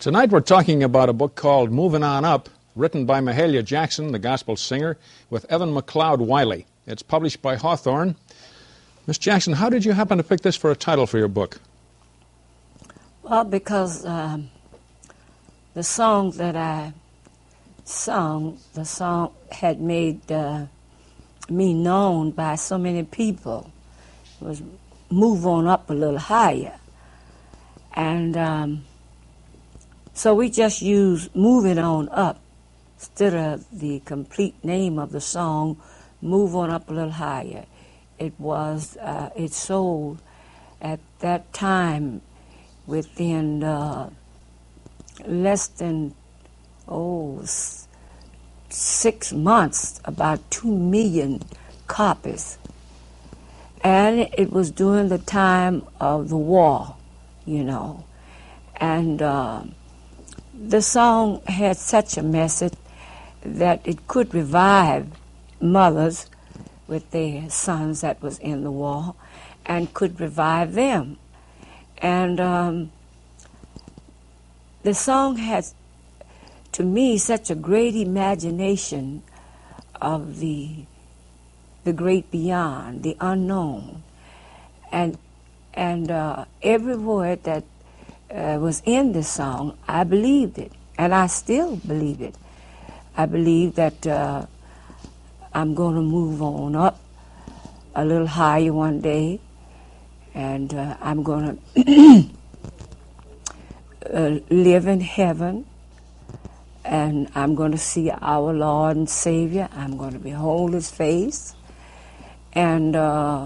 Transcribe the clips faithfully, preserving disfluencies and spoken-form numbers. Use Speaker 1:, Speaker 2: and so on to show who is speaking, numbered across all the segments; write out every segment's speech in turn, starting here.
Speaker 1: Tonight we're talking about a book called Moving On Up, written by Mahalia Jackson, the gospel singer, with Evan McLeod Wiley. It's published by Hawthorne. Miss Jackson, how did you happen to pick this for a title for your book?
Speaker 2: Well, because um, the song that I sung, the song had made uh, me known by so many people. It was Move On Up a Little Higher. And um, so we just used Moving On Up instead of the complete name of the song, Move On Up a Little Higher. It was, uh, it sold at that time within uh, less than, oh, s- six months, about two million copies. And it was during the time of the war, you know. And uh, the song had such a message that it could revive mothers with their sons that was in the war and could revive them. And um, the song has, to me, such a great imagination of the the great beyond, the unknown. And and uh, every word that uh, was in this song, I believed it, and I still believe it. I believe that uh, I'm going to move on up a little higher one day, and uh, I'm going to uh, live in heaven, and I'm going to see our Lord and Savior. I'm going to behold His face, and uh,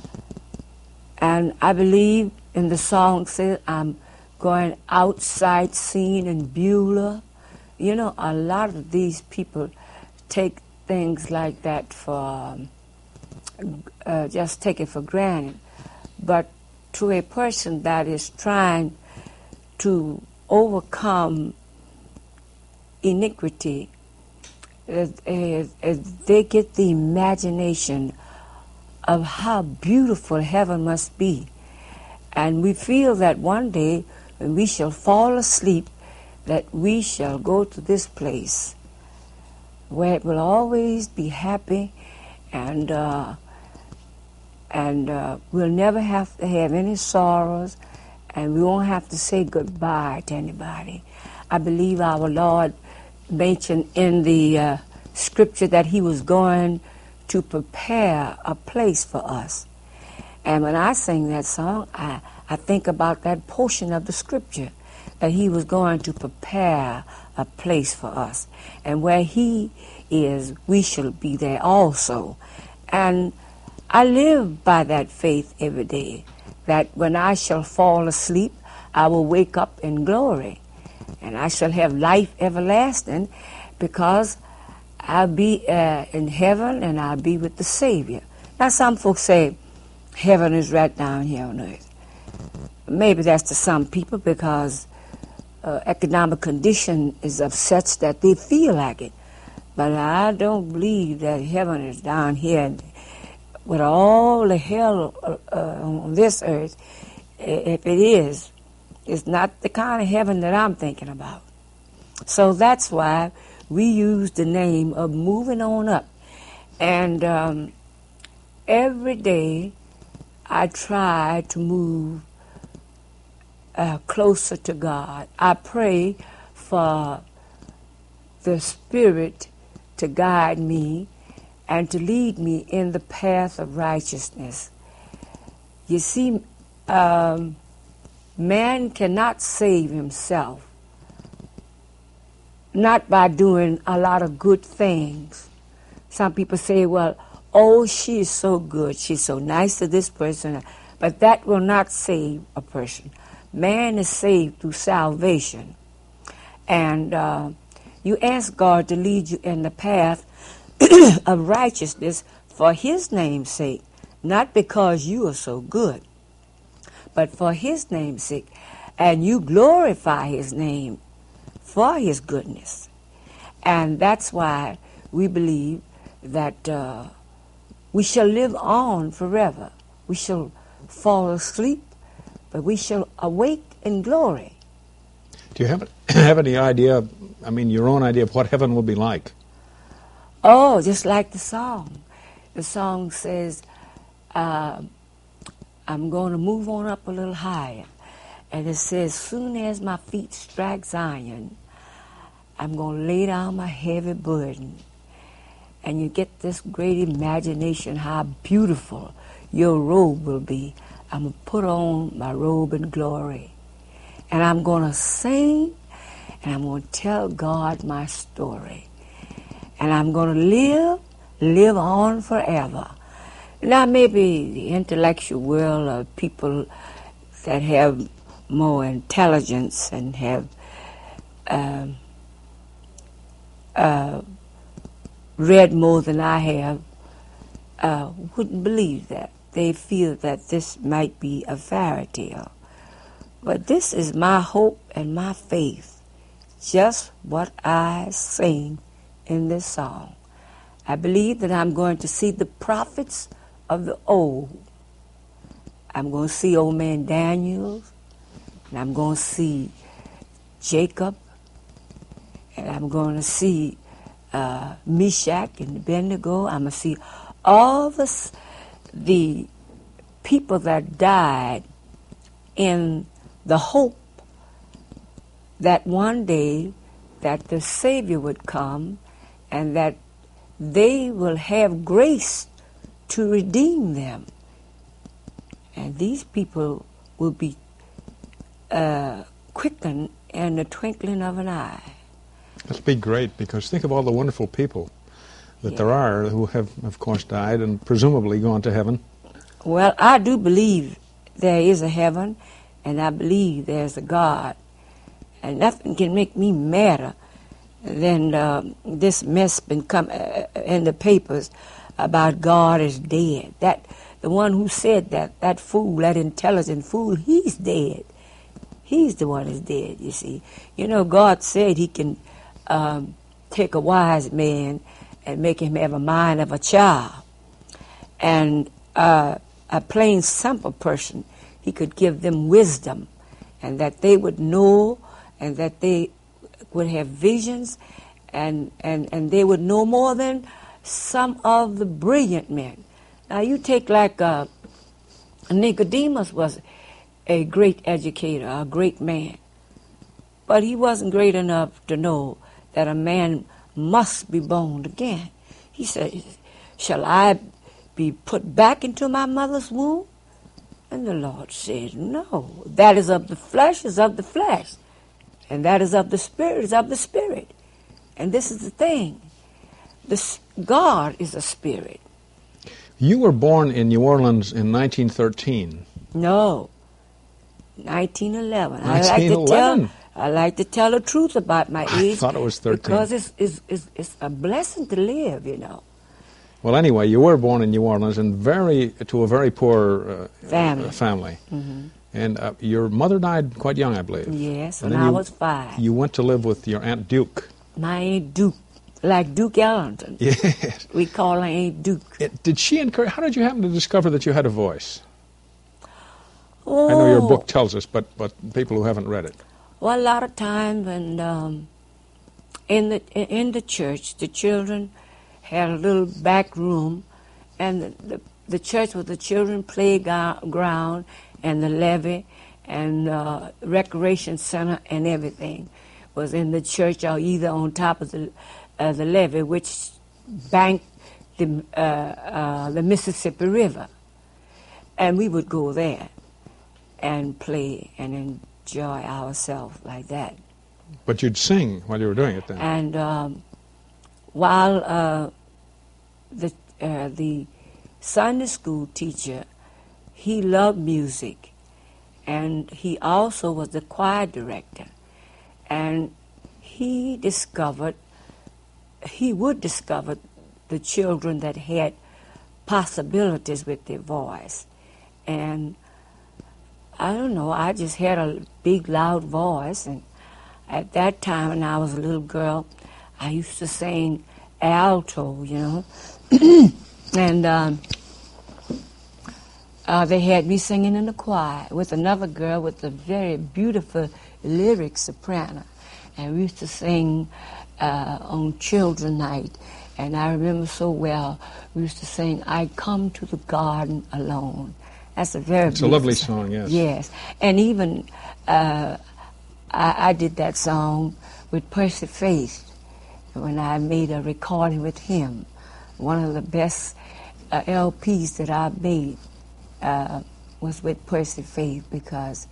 Speaker 2: and I believe in the song says I'm going outside seeing in Beulah. You know, a lot of these people take things like that for, um, uh, just take it for granted. But to a person that is trying to overcome iniquity, uh, uh, uh, they get the imagination of how beautiful heaven must be. And we feel that one day when we shall fall asleep, that we shall go to this place where it will always be happy, and uh, and uh, we'll never have to have any sorrows, and we won't have to say goodbye to anybody. I believe our Lord mentioned in the uh, scripture that He was going to prepare a place for us. And when I sing that song, I, I think about that portion of the scripture, that He was going to prepare a place for us. And where He is, we shall be there also. And I live by that faith every day, that when I shall fall asleep, I will wake up in glory. And I shall have life everlasting, because I'll be uh, in heaven and I'll be with the Savior. Now some folks say, heaven is right down here on earth. Maybe that's to some people because uh, economic condition is of such that they feel like it. But I don't believe that heaven is down here with all the hell uh, uh, on this earth. If it is, it's not the kind of heaven that I'm thinking about. So that's why we use the name of Moving On Up. And um, every day I try to move uh, closer to God. I pray for the Spirit to guide me and to lead me in the path of righteousness. You see, um, man cannot save himself, not by doing a lot of good things. Some people say, well, oh, she is so good, she's so nice to this person, but that will not save a person. Man is saved through salvation. And uh, you ask God to lead you in the path of righteousness for His name's sake, not because you are so good, but for His name's sake. And you glorify His name for His goodness. And that's why we believe that uh, we shall live on forever. We shall fall asleep, but we shall awake in glory.
Speaker 1: Do you have have any idea, I mean, your own idea of what heaven will be like?
Speaker 2: Oh, just like the song. The song says, uh, I'm going to move on up a little higher. And it says, soon as my feet strike Zion, I'm going to lay down my heavy burden. And you get this great imagination how beautiful your robe will be. I'm going to put on my robe in glory. And I'm going to sing, and I'm going to tell God my story. And I'm going to live, live on forever. Now, maybe the intellectual world of people that have more intelligence and have um, uh, read more than I have uh, wouldn't believe that. They feel that this might be a fairy tale. But this is my hope and my faith, just what I sing in this song. I believe that I'm going to see the prophets of the old. I'm going to see old man Daniel, and I'm going to see Jacob, and I'm going to see uh, Meshach and Abednego. I'm going to see all the, the people that died in the hope that one day that the Savior would come and that they will have grace to redeem them. And these people will be uh, quickened in the twinkling of an eye.
Speaker 1: That'll be great, because think of all the wonderful people that yeah. there are who have, of course, died and presumably gone to heaven.
Speaker 2: Well, I do believe there is a heaven, and I believe there's a God. And nothing can make me madder than uh, this mess been come uh, in the papers about God is dead. That the one who said that, that fool, that intelligent fool, he's dead. He's the one who's dead, you see. You know, God said he can um, take a wise man and make him have a mind of a child. And uh, a plain, simple person, he could give them wisdom, and that they would know, and that they would have visions, and, and, and they would know more than some of the brilliant men. Now, you take like uh, Nicodemus was a great educator, a great man, but he wasn't great enough to know that a man must be born again. He said, shall I be put back into my mother's womb? And the Lord said, no, that is of the flesh is of the flesh, and that is of the spirit is of the spirit. And this is the thing, this God is a spirit.
Speaker 1: You were born in New Orleans in nineteen thirteen.
Speaker 2: No, nineteen eleven.
Speaker 1: nineteen eleven?
Speaker 2: I like to tell, I like to tell the truth about my age.
Speaker 1: I thought it was thirteen.
Speaker 2: Because it's, it's, it's, it's a blessing to live, you know.
Speaker 1: Well, anyway, you were born in New Orleans and very to a very poor uh,
Speaker 2: family.
Speaker 1: Uh, family.
Speaker 2: Mm-hmm.
Speaker 1: And uh, your mother died quite young, I believe.
Speaker 2: Yes,
Speaker 1: and
Speaker 2: when I
Speaker 1: you,
Speaker 2: was five.
Speaker 1: You went to live with your Aunt Duke.
Speaker 2: My Aunt Duke, like Duke Ellington.
Speaker 1: Yes.
Speaker 2: We call her Aunt Duke.
Speaker 1: It, did she encourage, how did you happen to discover that you had a voice?
Speaker 2: Oh.
Speaker 1: I know your book tells us, but, but people who haven't read it.
Speaker 2: Well, a lot of times when um, in the in the church, the children had a little back room, and the, the, the church was the children playground and the levee and uh, recreation center and everything was in the church or either on top of the uh, the levee, which banked the uh, uh, the Mississippi River, and we would go there and play and enjoy ourselves like that.
Speaker 1: But you'd sing while you were doing it then.
Speaker 2: And um, while uh, the uh, the Sunday school teacher, he loved music, and he also was the choir director, and he discovered, he would discover the children that had possibilities with their voice. And I don't know, I just had a big loud voice, and at that time when I was a little girl, I used to sing alto, you know. And um, uh, they had me singing in the choir with another girl with a very beautiful lyric soprano. and we used to sing uh, on Children's Night. And I remember so well, we used to sing, I Come to the Garden Alone. That's a very
Speaker 1: It's a lovely song, yes.
Speaker 2: Yes. And even uh, I, I did that song with Percy Faith when I made a recording with him. One of the best uh, L Ps that I made uh, was with Percy Faith, because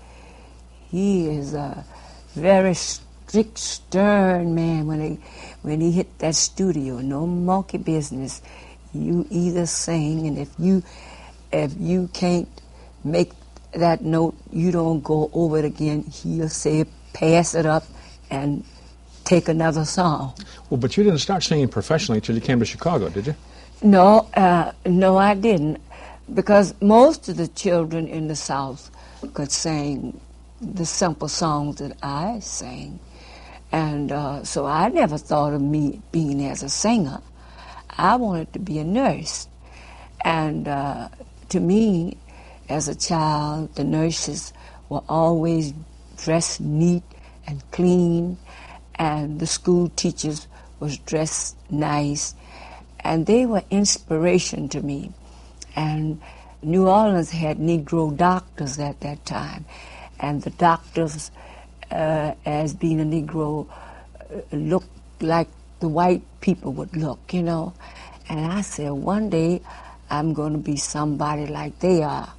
Speaker 2: he is a very strict, stern man when he, when he hit that studio. No monkey business. You either sing, and if you if you can't make that note, you don't go over it again. He'll say, pass it up and take another song.
Speaker 1: Well, but you didn't start singing professionally until you came to Chicago, did you?
Speaker 2: No, uh, no, I didn't, because most of the children in the South could sing the simple songs that I sang, and uh, so I never thought of me being as a singer. I wanted to be a nurse, and uh, to me, as a child, the nurses were always dressed neat and clean, and the school teachers was dressed nice, and they were inspiration to me. And New Orleans had Negro doctors at that time, and the doctors, uh, as being a Negro, uh, looked like the white people would look, you know. And I said, one day I'm going to be somebody like they are.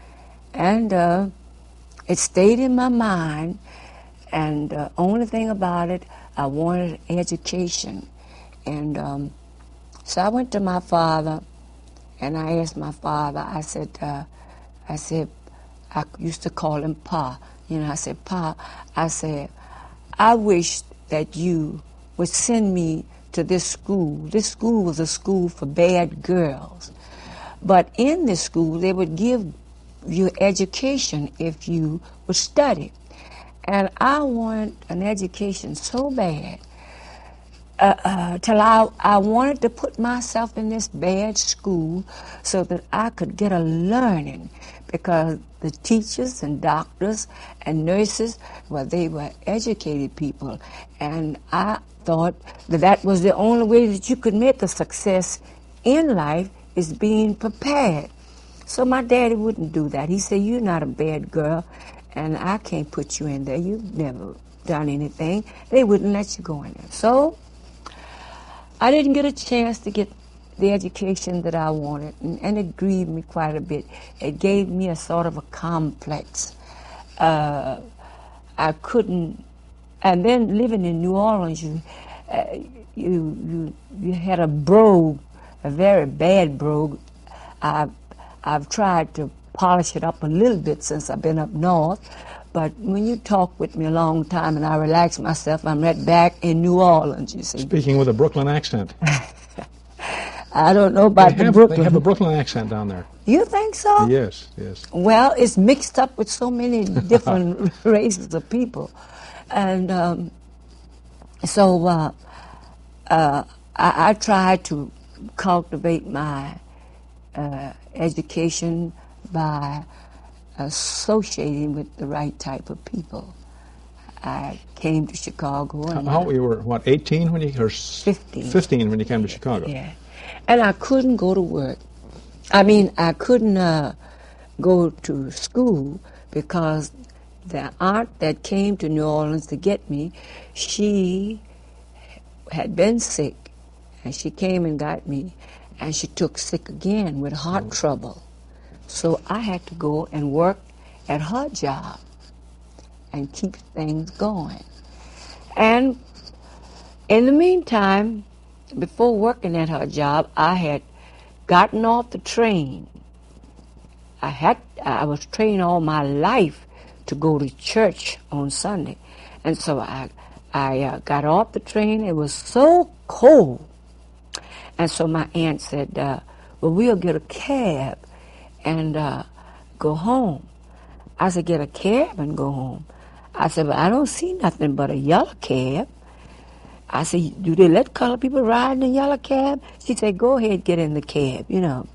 Speaker 2: And uh, it stayed in my mind, and the uh, only thing about it, I wanted education. And um, so I went to my father, and I asked my father, I said, uh, I said, I used to call him Pa. You know, I said, Pa, I said, I wish that you would send me to this school. This school was a school for bad girls. But in this school, they would give you education if you would study. And I wanted an education so bad, uh, uh, till I, I wanted to put myself in this bad school so that I could get a learning, because the teachers and doctors and nurses, well, they were educated people. And I thought that that was the only way that you could make a success in life, is being prepared. So my daddy wouldn't do that. He said, you're not a bad girl, and I can't put you in there. You've never done anything. They wouldn't let you go in there. So I didn't get a chance to get the education that I wanted, and, and it grieved me quite a bit. It gave me a sort of a complex. Uh, I couldn't, and then living in New Orleans, you, uh, you, you, you had a brogue, a very bad brogue. I, I've tried to polish it up a little bit since I've been up north, but when you talk with me a long time and I relax myself, I'm right back in New Orleans, you see.
Speaker 1: Speaking with a Brooklyn accent.
Speaker 2: I don't know about
Speaker 1: they
Speaker 2: the
Speaker 1: have,
Speaker 2: Brooklyn.
Speaker 1: They have a Brooklyn accent down there.
Speaker 2: You think so?
Speaker 1: Yes, yes.
Speaker 2: Well, it's mixed up with so many different races of people. And um, so uh, uh, I, I try to cultivate my uh, education by associating with the right type of people. I came to Chicago. And
Speaker 1: How, you were, what, eighteen when you, or
Speaker 2: fifteen.
Speaker 1: fifteen when you came to Chicago?
Speaker 2: Yeah. And I couldn't go to work. I mean, I couldn't uh, go to school because the aunt that came to New Orleans to get me, she had been sick, and she came and got me, and she took sick again with heart oh. trouble. So I had to go and work at her job and keep things going. And in the meantime, before working at her job, I had gotten off the train. I had I was trained all my life to go to church on Sunday, and so I I uh, got off the train. It was so cold, and so my aunt said, uh, "Well, we'll get a cab and uh, go home." I said, "Get a cab and go home." I said, "But I don't see nothing but a yellow cab." I said, "Do they let colored people ride in the yellow cab?" She said, "Go ahead, get in the cab, you know."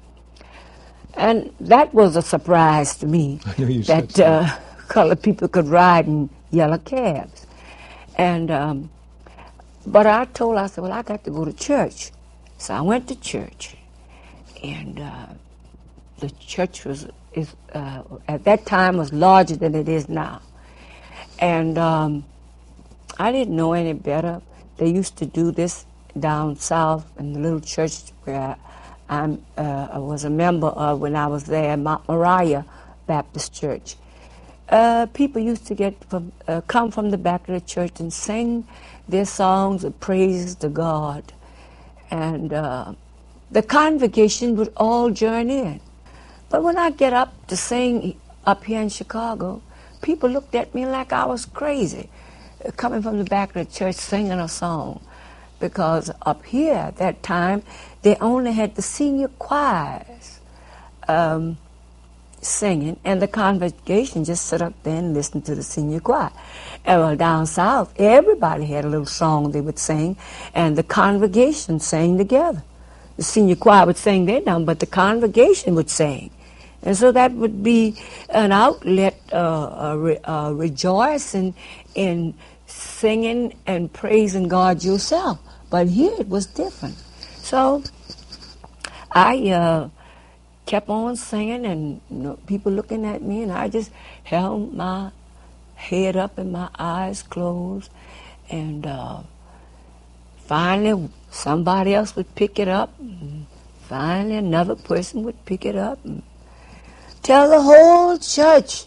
Speaker 2: And that was a surprise to me,
Speaker 1: I know you
Speaker 2: that
Speaker 1: said so.
Speaker 2: uh, colored people could ride in yellow cabs. And um, but I told her, I said, well, I got to go to church. So I went to church, and uh, the church was is uh, at that time was larger than it is now. And um, I didn't know any better. They used to do this down south in the little church where I'm, uh, I was a member of when I was there, Mount Moriah Baptist Church. Uh, people used to get from, uh, come from the back of the church and sing their songs of praises to God. And uh, the congregation would all join in. But when I get up to sing up here in Chicago, people looked at me like I was crazy, coming from the back of the church singing a song. Because up here at that time, they only had the senior choirs um, singing, and the congregation just sit up there and listen to the senior choir. And well, down south, everybody had a little song they would sing, and the congregation sang together. The senior choir would sing their number, but the congregation would sing. And so that would be an outlet, uh, a, re, a rejoicing in singing and praising God yourself. But here it was different. So I uh, kept on singing, and you know, people looking at me, and I just held my head up and my eyes closed. And uh, finally, somebody else would pick it up. And finally, another person would pick it up. And tell the whole church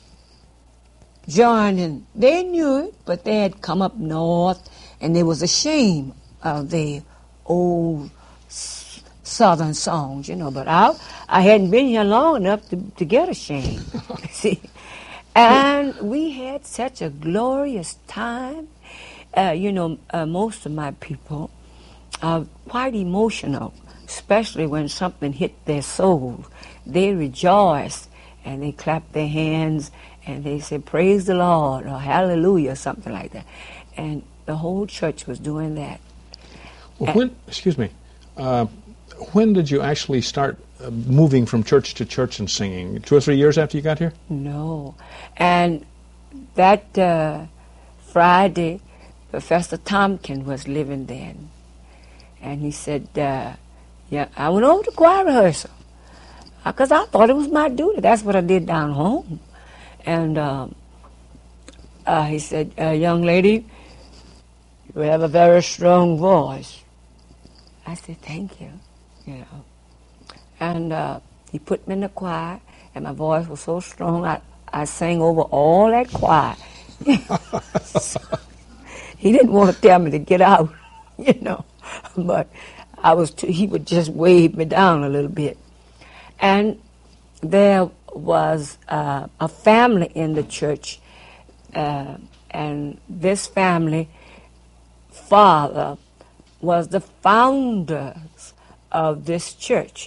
Speaker 2: joining. They knew it, but they had come up north, and there was a shame of the old s- southern songs, you know. But I, I hadn't been here long enough to, to get ashamed. See, and we had such a glorious time. Uh, you know, uh, most of my people are quite emotional, especially when something hit their soul. They rejoice and they clap their hands and they say, praise the Lord, or hallelujah, something like that. And the whole church was doing that.
Speaker 1: Well, when, excuse me, uh, when did you actually start uh, moving from church to church and singing? Two or three years after you got here?
Speaker 2: No. And that uh, Friday, Professor Tompkins was living then. And he said, uh, yeah, I went over to choir rehearsal because I thought it was my duty. That's what I did down home. And um, uh, he said, uh, young lady, you have a very strong voice. I said, thank you, you know. And uh, he put me in the choir, and my voice was so strong, I, I sang over all that choir. So, he didn't want to tell me to get out, you know, but I was too, he would just wave me down a little bit. And there was uh, a family in the church, uh, and this family father was the founders of this church,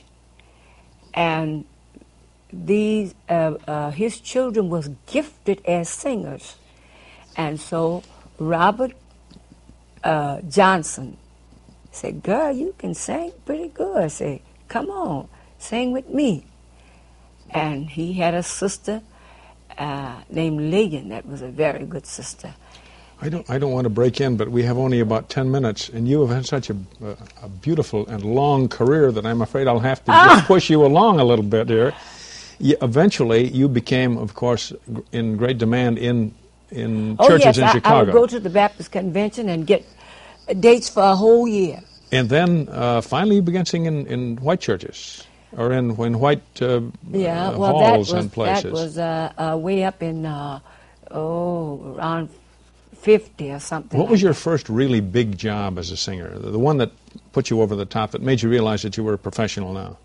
Speaker 2: and these uh, uh, his children was gifted as singers, and so Robert uh, Johnson said, "Girl, you can sing pretty good." I said, "Come on, sing with me." And he had a sister uh, named Lillian that was a very good sister.
Speaker 1: I don't, I don't want to break in, but we have only about ten minutes, and you have had such a, a, a beautiful and long career that I'm afraid I'll have to
Speaker 2: ah!
Speaker 1: just push you along a little bit here. You, eventually, you became, of course, in great demand in in
Speaker 2: oh,
Speaker 1: churches
Speaker 2: yes,
Speaker 1: in
Speaker 2: I,
Speaker 1: Chicago.
Speaker 2: I would go to the Baptist convention and get dates for a whole year.
Speaker 1: And then uh, finally you began singing in, in white churches, or in, in white uh,
Speaker 2: yeah,
Speaker 1: uh,
Speaker 2: well,
Speaker 1: halls
Speaker 2: that was,
Speaker 1: and places.
Speaker 2: That was uh, uh, way up in, uh, oh, around fifty or something.
Speaker 1: What
Speaker 2: like
Speaker 1: was your
Speaker 2: that.
Speaker 1: first really big job as a singer? The, the one that put you over the top, that made you realize that you were a professional now?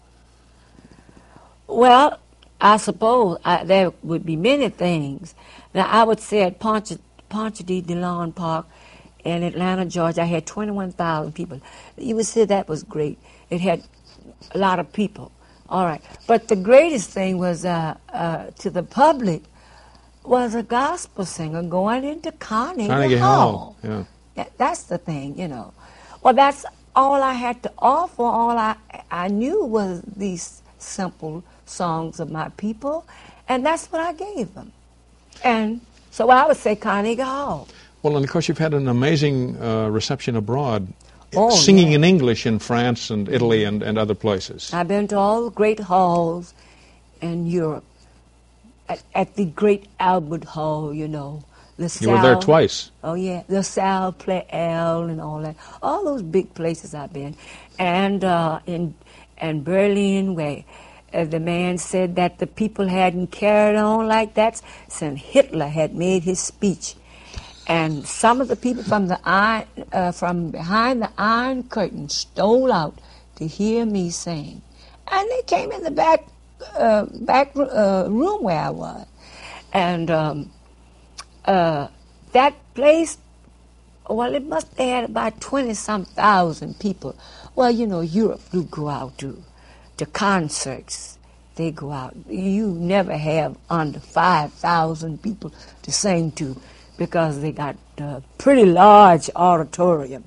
Speaker 2: Well, I suppose I, there would be many things. Now, I would say at Ponce, Ponce de Leon Park in Atlanta, Georgia, I had twenty-one thousand people. You would say that was great. It had a lot of people. All right. But the greatest thing was uh, uh, to the public was a gospel singer going into Carnegie,
Speaker 1: Carnegie
Speaker 2: Hall.
Speaker 1: Hall. Yeah.
Speaker 2: That, that's the thing, you know. Well, that's all I had to offer. All I, I knew was these simple songs of my people, and that's what I gave them. And so I would say Carnegie Hall.
Speaker 1: Well, and of course you've had an amazing uh, reception abroad,
Speaker 2: Oh,
Speaker 1: singing
Speaker 2: yeah.
Speaker 1: in English in France and Italy and, and other places.
Speaker 2: I've been to all the great halls in Europe. At, at the great Albert Hall, you know. The
Speaker 1: You were there
Speaker 2: Salle-
Speaker 1: twice.
Speaker 2: Oh, yeah. The Salle Pleyel and all that. All those big places I've been. And uh, in and Berlin, where uh, the man said that the people hadn't carried on like that since Hitler had made his speech. And some of the people from the iron, uh, from behind the Iron Curtain stole out to hear me sing. And they came in the back uh, back uh, room where I was. And um, uh, that place, well, it must have had about twenty-some thousand people. Well, you know, Europe do go out to, to concerts. They go out. You never have under five thousand people to sing to because they got a pretty large auditorium.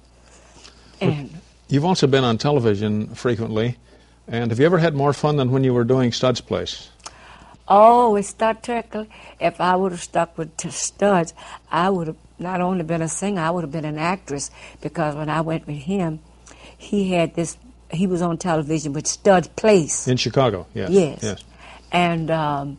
Speaker 2: And
Speaker 1: You've also been on television frequently. And have you ever had more fun than when you were doing Stud's Place?
Speaker 2: oh, with Stud Turkle, if I would have stuck with t- Studs, I would have not only been a singer, I would have been an actress, because when I went with him, he had this, he was on television with Stud's Place.
Speaker 1: In Chicago, yes.
Speaker 2: Yes.
Speaker 1: yes.
Speaker 2: And um,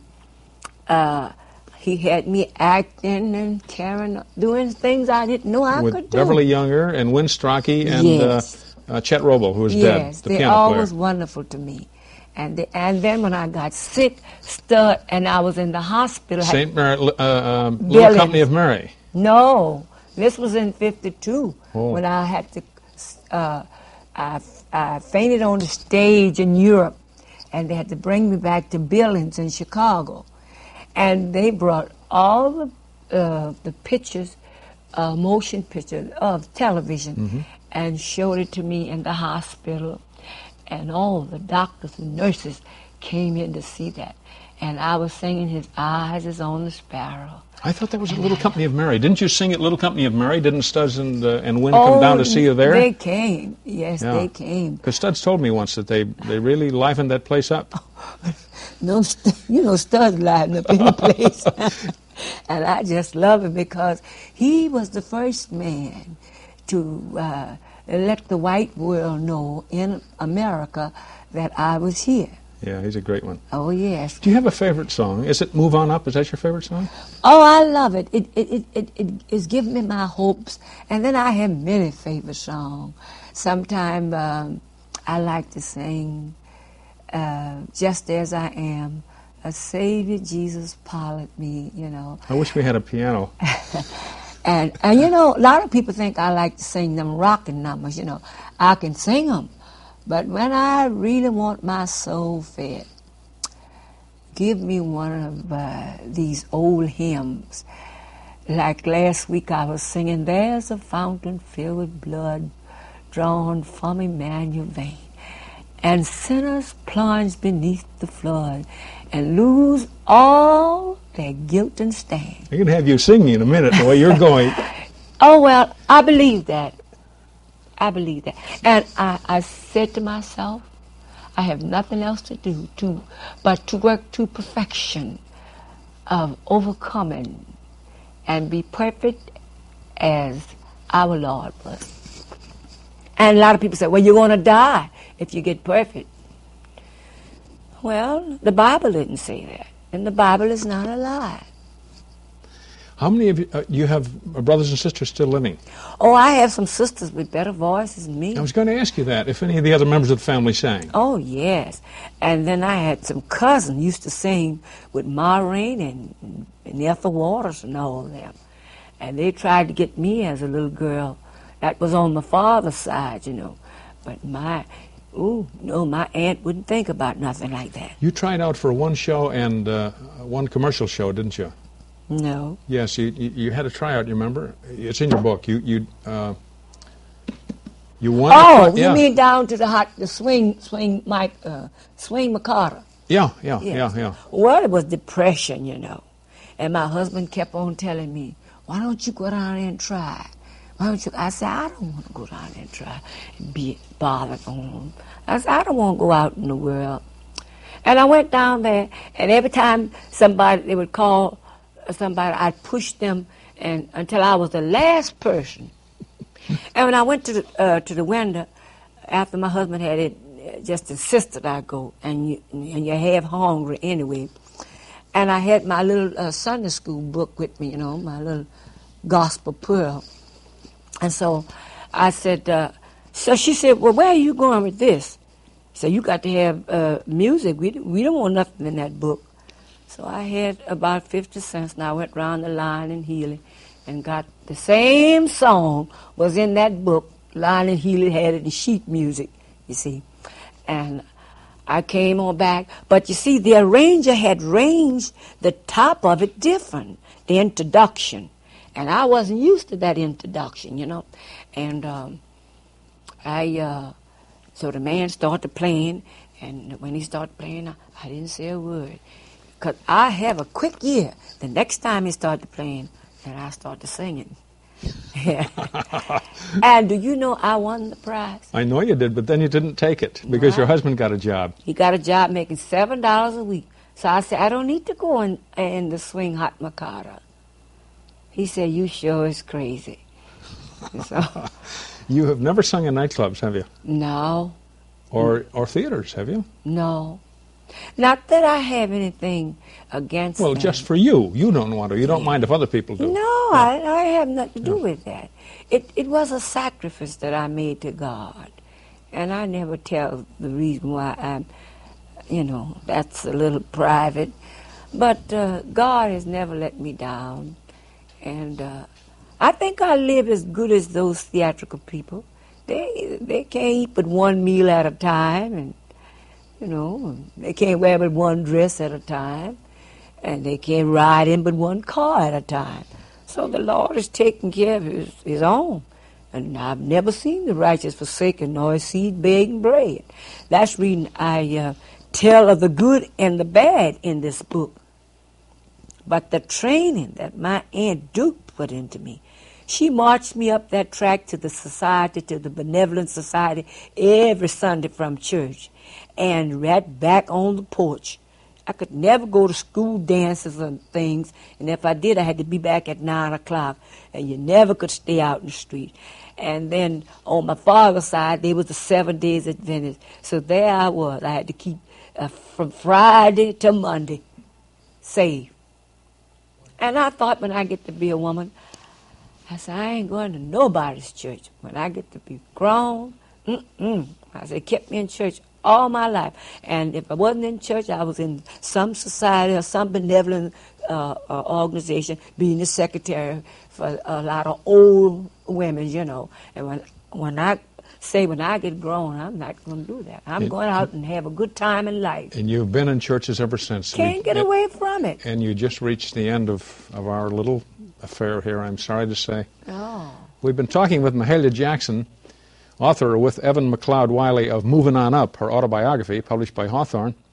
Speaker 2: uh, he had me acting and carrying, doing things I didn't know I
Speaker 1: With
Speaker 2: could do.
Speaker 1: Beverly Younger and Win Strachey and
Speaker 2: Yes.
Speaker 1: uh, uh, Chet Roble, who was
Speaker 2: Yes,
Speaker 1: dead, the
Speaker 2: they
Speaker 1: piano
Speaker 2: always
Speaker 1: player.
Speaker 2: wonderful to me. And they, and then when I got sick, Stud, and I was in the hospital. had-
Speaker 1: Saint Mary, uh, uh, Little
Speaker 2: Billings.
Speaker 1: Company of Mary.
Speaker 2: No, this was in fifty-two
Speaker 1: Oh.
Speaker 2: when I had to. Uh, I, I fainted on the stage in Europe, and they had to bring me back to Billings in Chicago, and they brought all the uh, the pictures, uh, motion pictures of television, and showed it to me in the hospital, and all the doctors and nurses came in to see that, and I was singing "His Eyes Is on the Sparrow."
Speaker 1: I thought that was a Little Company of Mary. Didn't you sing at Little Company of Mary? Didn't Studs and, uh, and Win come down to see you there?
Speaker 2: They came. Yes,
Speaker 1: Yeah.
Speaker 2: they came.
Speaker 1: Because Studs told me once that they, they really livened that place up.
Speaker 2: No, st- you know, Studs lighting up in the place. And I just love him because he was the first man to uh, let the white world know in America that I was here.
Speaker 1: Yeah, he's a great one.
Speaker 2: Oh, yes.
Speaker 1: Do you have a favorite song? Is it Move On Up? Is that your favorite song?
Speaker 2: Oh, I love it. It it it it, it it's given me my hopes. And then I have many favorite songs. Sometimes um, I like to sing uh, Just As I Am, a Savior Jesus pilot me, you know.
Speaker 1: I wish we had a piano.
Speaker 2: And, and you know, a lot of people think I like to sing them rocking numbers, you know. I can sing them. But when I really want my soul fed, give me one of uh, these old hymns. Like last week I was singing, "There's a fountain filled with blood drawn from Emmanuel vein, and sinners plunge beneath the flood and lose all their guilt and stain."
Speaker 1: I can have you singing in a minute the way you're going.
Speaker 2: Oh, well, I believe that. I believe that. And I, I said to myself, I have nothing else to do to, but to work to perfection of overcoming and be perfect as our Lord was. And a lot of people say, well, you're going to die if you get perfect. Well, the Bible didn't say that. And the Bible is not a lie.
Speaker 1: How many of you, uh, you have uh, brothers and sisters still living?
Speaker 2: Oh, I have some sisters with better voices than me.
Speaker 1: I was going to ask you that, if any of the other members of the family sang.
Speaker 2: Oh, yes. And then I had some cousins used to sing with Maureen and, and Ethel Waters and all of them. And they tried to get me as a little girl. That was on my father's side, you know. But my, ooh, no, my aunt wouldn't think about nothing like that.
Speaker 1: You tried out for one show and uh, one commercial show, didn't you?
Speaker 2: No.
Speaker 1: Yes, you, you you had a tryout, you remember? It's in your book. You you uh, you won.
Speaker 2: Oh,
Speaker 1: a tri- yeah.
Speaker 2: you mean down to the hot, the swing, swing, Mike, uh, swing McCarter.
Speaker 1: Yeah, yeah,
Speaker 2: Yes.
Speaker 1: yeah, yeah.
Speaker 2: Well, it was depression, you know. And my husband kept on telling me, why don't you go down there and try? Why don't you? I said, I don't want to go down there and try and be bothered on them. I said, I don't want to go out in the world. And I went down there, and every time somebody, they would call somebody, I'd push them and until I was the last person. And when I went to the, uh, to the window, after my husband had it, just insisted I go, and you, and you're half hungry anyway. And I had my little uh, Sunday school book with me, you know, my little gospel pearl. And so I said, uh, so she said, well, where are you going with this? So you got to have uh, music. We, we don't want nothing in that book. So I had about fifty cents, and I went around the line in Healy and got the same song was in that book. Line and Healy had it in sheet music, you see. And I came on back. But you see, the arranger had arranged the top of it different, the introduction. And I wasn't used to that introduction, you know. And um, I, uh, so the man started playing, and when he started playing, I, I didn't say a word. Because I have a quick ear. The next time he started playing, then I started singing. And do you know I won the prize?
Speaker 1: I know you did, but then you didn't take it because
Speaker 2: Wow.
Speaker 1: your husband got a job.
Speaker 2: He got a job making seven dollars a week. So I said, I don't need to go in, in the swing hot Makata. He said, you sure is crazy. So,
Speaker 1: You have never sung in nightclubs, have you?
Speaker 2: no,
Speaker 1: Or or theaters, have you?
Speaker 2: no. Not that I have anything against
Speaker 1: Well,
Speaker 2: them.
Speaker 1: just for you. You don't want to. You don't mind if other people do.
Speaker 2: No, I, I have nothing to do with that. It it was a sacrifice that I made to God. And I never tell the reason why I'm, you know, that's a little private. But uh, God has never let me down. And uh, I think I live as good as those theatrical people. They they can't eat but one meal at a time, and you know, they can't wear but one dress at a time, and they can't ride in but one car at a time. So the Lord is taking care of his, his own. And I've never seen the righteous forsaken, nor his seed begging bread. That's the reason I uh, tell of the good and the bad in this book. But the training that my Aunt Duke put into me, she marched me up that track to the society, to the benevolent society, every Sunday from church, and right back on the porch. I could never go to school dances and things, and if I did, I had to be back at nine o'clock, and you never could stay out in the street. And then on my father's side, they was the seven days Adventist. So there I was. I had to keep uh, from Friday to Monday saved. And I thought when I get to be a woman, I said, I ain't going to nobody's church. When I get to be grown, mm-mm. I said, kept me in church all my life. And if I wasn't in church, I was in some society or some benevolent uh, uh, organization, being the secretary for a lot of old women, you know. And when when I say when I get grown, I'm not going to do that. I'm
Speaker 1: It,
Speaker 2: going out and have a good time in life.
Speaker 1: And you've been in churches ever since.
Speaker 2: Can't
Speaker 1: We-
Speaker 2: get away from it.
Speaker 1: And you just reached the end of, of our little affair here, I'm sorry to say.
Speaker 2: Oh.
Speaker 1: We've been talking with Mahalia Jackson, author with Evan McLeod Wiley of Moving On Up, her autobiography published by Hawthorne.